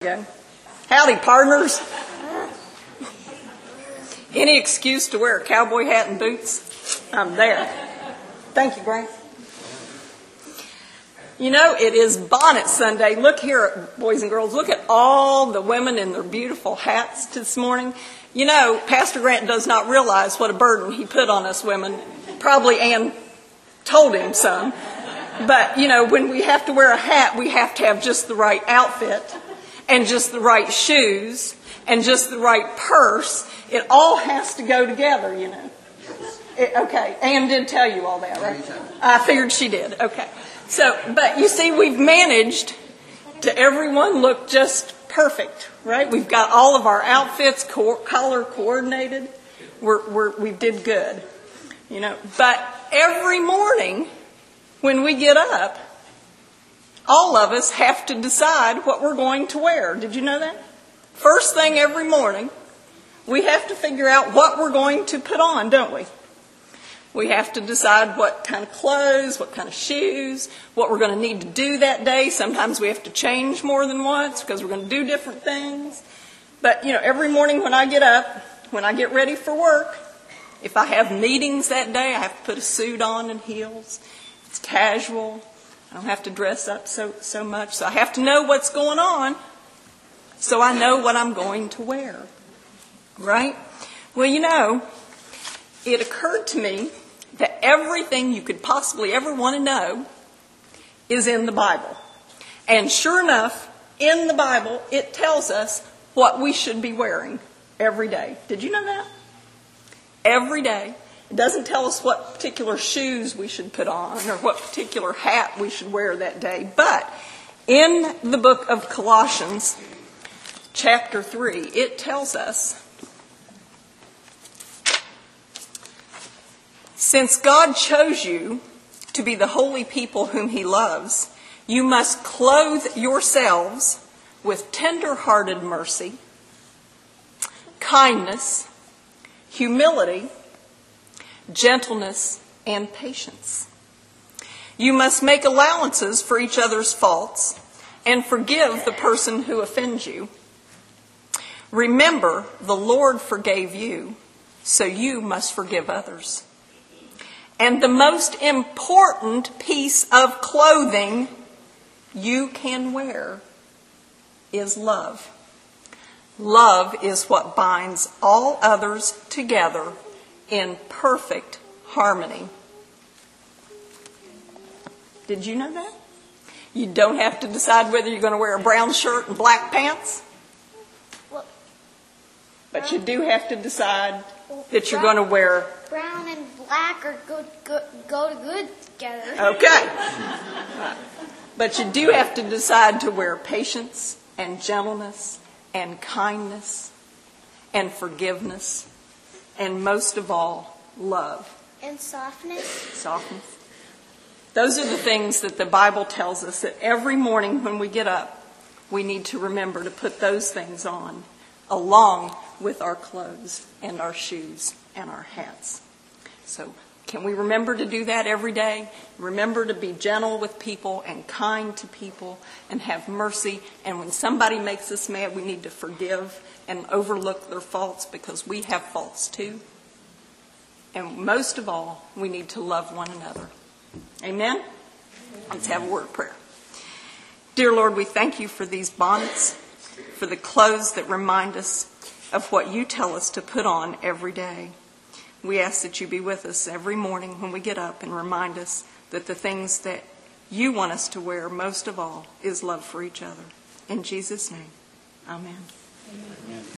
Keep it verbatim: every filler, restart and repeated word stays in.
Go. Howdy, partners. Any excuse to wear a cowboy hat and boots? I'm there. Thank you, Grant. You know, it is Bonnet Sunday. Look here, boys and girls. Look at all the women in their beautiful hats this morning. You know, Pastor Grant does not realize what a burden he put on us women. Probably Ann told him some. But, you know, when we have to wear a hat, we have to have just the right outfit and just the right shoes and just the right purse. It all has to go together, you know. It, okay, Ann did tell you all that, right? I figured she did. Okay. So, but you see, we've managed to everyone look just perfect, right? We've got all of our outfits co- color coordinated. We're, we're, we did good, you know. But every morning when we get up, all of us have to decide what we're going to wear. Did you know that? First thing every morning, we have to figure out what we're going to put on, don't we? We have to decide what kind of clothes, what kind of shoes, what we're going to need to do that day. Sometimes we have to change more than once because we're going to do different things. But, you know, every morning when I get up, when I get ready for work, if I have meetings that day, I have to put a suit on and heels. It's casual. I don't have to dress up so, so much. So I have to know what's going on so I know what I'm going to wear. Right? Well, you know, it occurred to me that everything you could possibly ever want to know is in the Bible. And sure enough, in the Bible, it tells us what we should be wearing every day. Did you know that? Every day. It doesn't tell us what particular shoes we should put on or what particular hat we should wear that day. But in the book of Colossians, chapter three, it tells us, since God chose you to be the holy people whom he loves, you must clothe yourselves with tender-hearted mercy, kindness, humility, gentleness, and patience. You must make allowances for each other's faults and forgive the person who offends you. Remember, the Lord forgave you, so you must forgive others. And the most important piece of clothing you can wear is love. Love is what binds all others together in perfect harmony. Did you know that? You don't have to decide whether you're going to wear a brown shirt and black pants. But you do have to decide that you're going to wear... Brown and black are good, good, go to good together. Okay. But you do have to decide to wear patience and gentleness and kindness and forgiveness. And most of all, love. And softness. Softness. Those are the things that the Bible tells us that every morning when we get up, we need to remember to put those things on, along with our clothes and our shoes and our hats. So can we remember to do that every day? Remember to be gentle with people and kind to people and have mercy. And when somebody makes us mad, we need to forgive and overlook their faults because we have faults too. And most of all, we need to love one another. Amen? Let's have a word of prayer. Dear Lord, we thank you for these bonnets, for the clothes that remind us of what you tell us to put on every day. We ask that you be with us every morning when we get up and remind us that the things that you want us to wear most of all is love for each other. In Jesus' name, amen. Amen.